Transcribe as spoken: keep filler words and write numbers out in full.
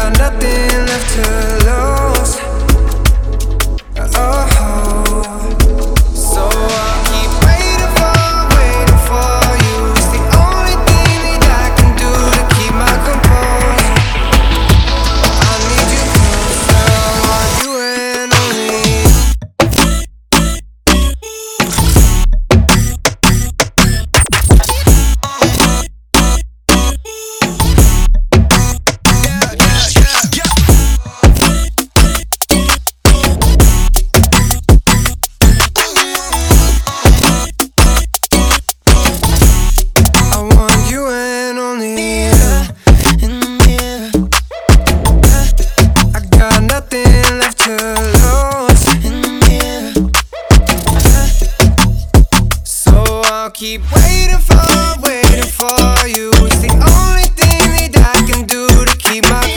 got nothing left to lose. Oh, so I'll keep waiting for, waiting for you. It's the only thing that I can do to keep my composure. I need you closer, I want you and only you. Keep waiting for, waiting for you. It's the only thing that I can do to keep my